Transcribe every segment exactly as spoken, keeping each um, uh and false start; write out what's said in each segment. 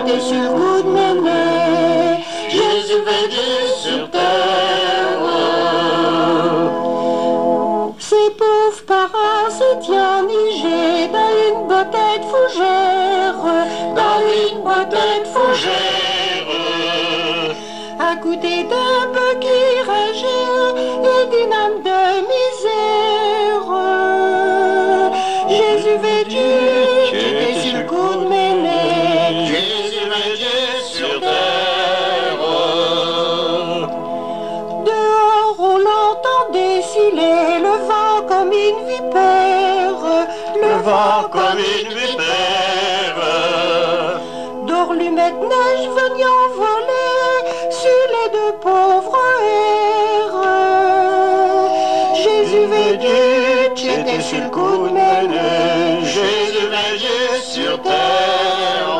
était sur le coup de Méné. Jésus veillait sur terre. Ces pauvres parents s'étaient nigés dans une bouteille de fougère, dans une bouteille de fougère, à côté d'un peu qui rageait et d'une âme de misère. Jésus veillait, qui était sur le coup de Méné. Jésus veillait sur terre. Dehors on l'entendait siler, le vent comme une vipère, le vent comme une vipère. D'orlumettes neige venant voler sur les deux pauvres airs. Jésus veillait, qui était sur le coup de Méné. Jésus veillait sur terre.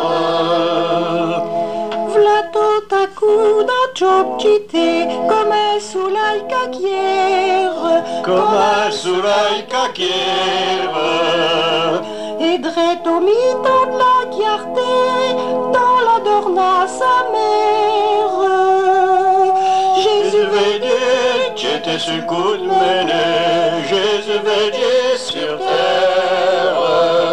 V'là tout à coup dans Job quitté, comme un soleil caquière, comme un soleil caquière. Et drette au mi-temps de la clarté, dans la dorna sa mère. Jésus veillait, qui était sur le coup de Méné. Jésus veillait sur terre.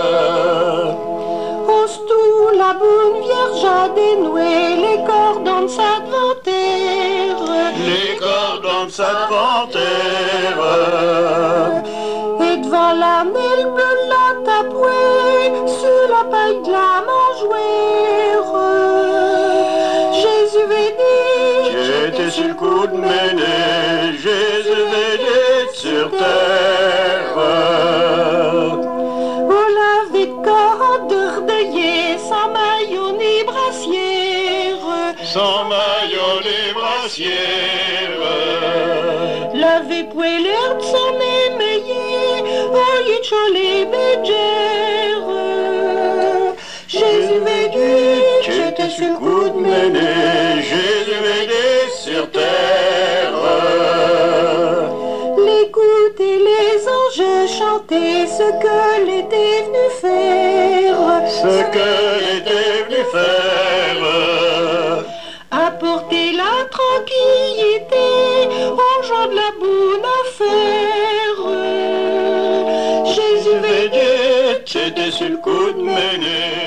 Aussitôt la bonne vierge a dénoué les cordons de sa dentelle, les cordons de sa dentelle. Et devant la mêle la tabouée sur la paille de la mangeoire. Jésus veillait, qui était sur le coup de Méné. Jésus veillait sur terre. On l'avait corps d'ordeuillé, sans maillot ni brassière, sans maillot ni brassière. L'avait poué l'herbe sans m'émeiller, au lieu de choler bégère. Jésus veillait, qui était sur le coup de Méné. Jésus veillait sur terre. Les gouttes et les anges chantaient ce que l'était venu faire, ce que l'était venu faire. Apporter la tranquillité aux gens de la bonne affaire. Jésus veillait, qui était sur le coup de Méné.